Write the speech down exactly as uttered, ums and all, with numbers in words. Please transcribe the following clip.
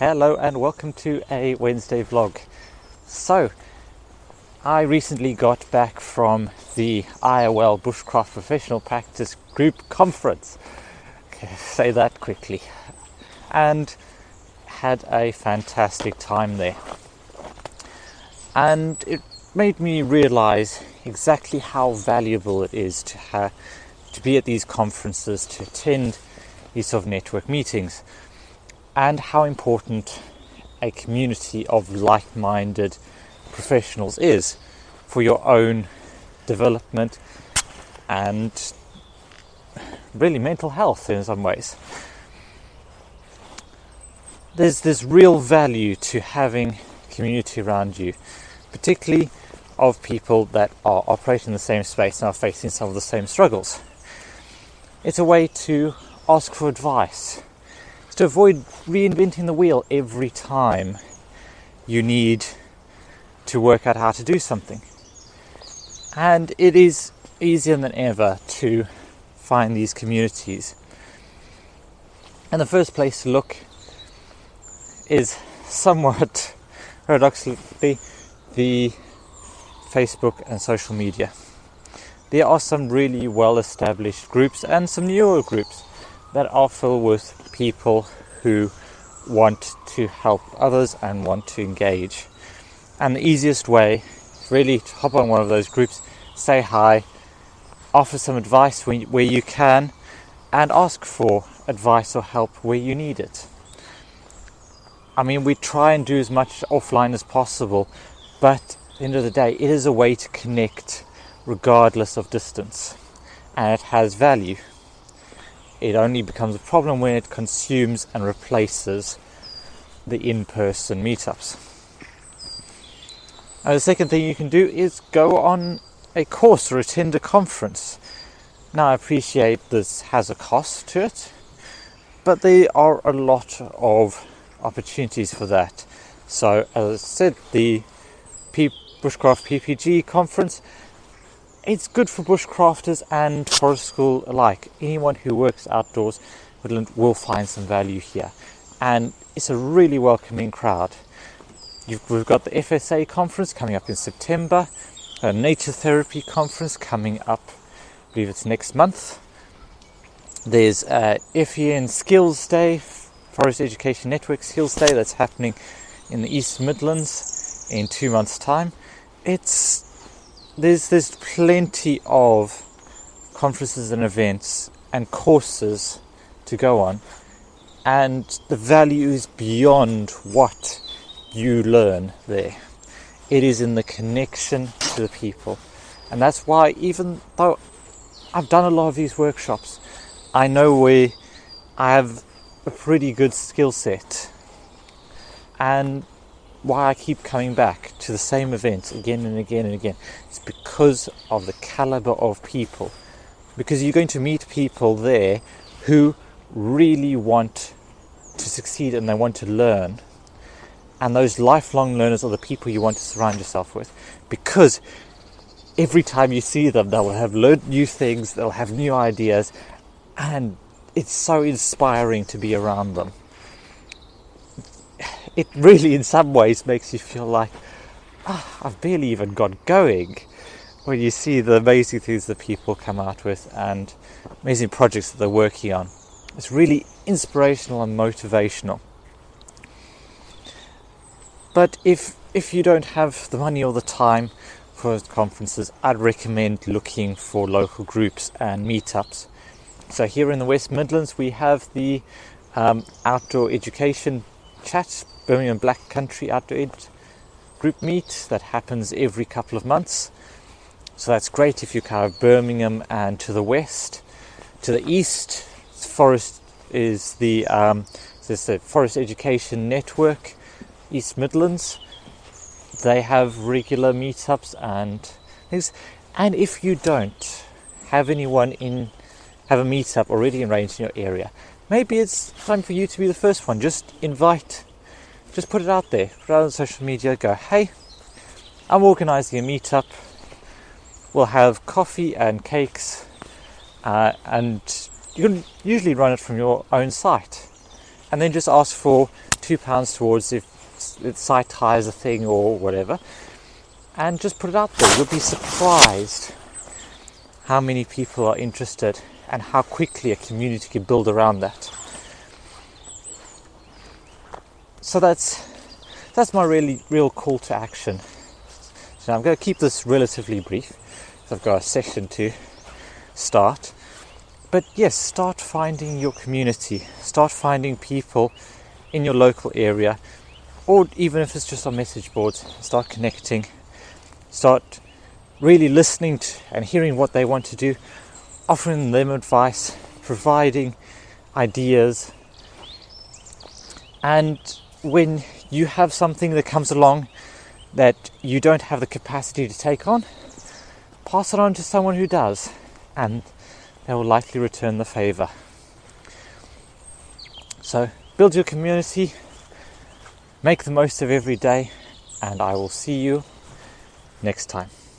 Hello and welcome to a Wednesday vlog. So, I recently got back from the I O L Bushcraft Professional Practice Group Conference. Okay, say that quickly. And had a fantastic time there. And it made me realize exactly how valuable it is to have to be at these conferences, to attend these sort of network meetings, and how important a community of like-minded professionals is for your own development and really mental health in some ways. There's this real value to having community around you, particularly of people that are operating in the same space and are facing some of the same struggles. It's a way to ask for advice. It's to avoid reinventing the wheel every time you need to work out how to do something. And it is easier than ever to find these communities. And the first place to look is somewhat paradoxically the Facebook and social media. There are some really well-established groups and some newer groups that are filled with people who want to help others and want to engage. And the easiest way really to hop on one of those groups, say hi, offer some advice when, where you can, and ask for advice or help where you need it. I mean, we try and do as much offline as possible, but at the end of the day, it is a way to connect regardless of distance, and it has value. It only becomes a problem when it consumes and replaces the in-person meetups. And the second thing you can do is go on a course or attend a conference. Now, I appreciate this has a cost to it, but there are a lot of opportunities for that. So, as I said, the P- Bushcraft P P G conference, it's good for bushcrafters and forest school alike. Anyone who works outdoors will find some value here. And it's a really welcoming crowd. You've, we've got the F S A conference coming up in September, a nature therapy conference coming up, I believe it's next month. There's a F E N Skills Day, Forest Education Network Skills Day, that's happening in the East Midlands in two months' time. It's There's there's plenty of conferences and events and courses to go on, and the value is beyond what you learn there. It is in the connection to the people, and that's why, even though I've done a lot of these workshops, I know where I have a pretty good skill set, and why I keep coming back to the same events again and again and again. It's because of the caliber of people. Because you're going to meet people there who really want to succeed and they want to learn. And those lifelong learners are the people you want to surround yourself with. Because every time you see them, they'll have learned new things, they'll have new ideas, and it's so inspiring to be around them. It really, in some ways, makes you feel like, oh, I've barely even got going, when you see the amazing things that people come out with and amazing projects that they're working on. It's really inspirational and motivational. But if if you don't have the money or the time for conferences, I'd recommend looking for local groups and meetups. So here in the West Midlands, we have the um, Outdoor Education Chat, Birmingham Black Country Outdoor Ed group meet that happens every couple of months. So that's great if you kind of Birmingham and to the west. To the east, Forest is the um, there's the Forest Education Network, East Midlands. They have regular meetups and things. And if you don't have anyone in have a meetup already arranged in your area, maybe it's time for you to be the first one. Just invite. Just put it out there, put it out on social media, go, hey, I'm organising a meetup, we'll have coffee and cakes, uh, and you can usually run it from your own site. and then just ask for two pounds towards if the site tires a thing or whatever, and just put it out there. You'll be surprised how many people are interested and how quickly a community can build around that. So that's that's my really real call to action. So I'm going to keep this relatively brief. I've got a session to start. But yes, start finding your community. Start finding people in your local area, or even if it's just on message boards, start connecting. Start really listening to and hearing what they want to do, offering them advice, providing ideas. And when you have something that comes along that you don't have the capacity to take on, pass it on to someone who does, and they will likely return the favour. So build your community, make the most of every day, and I will see you next time.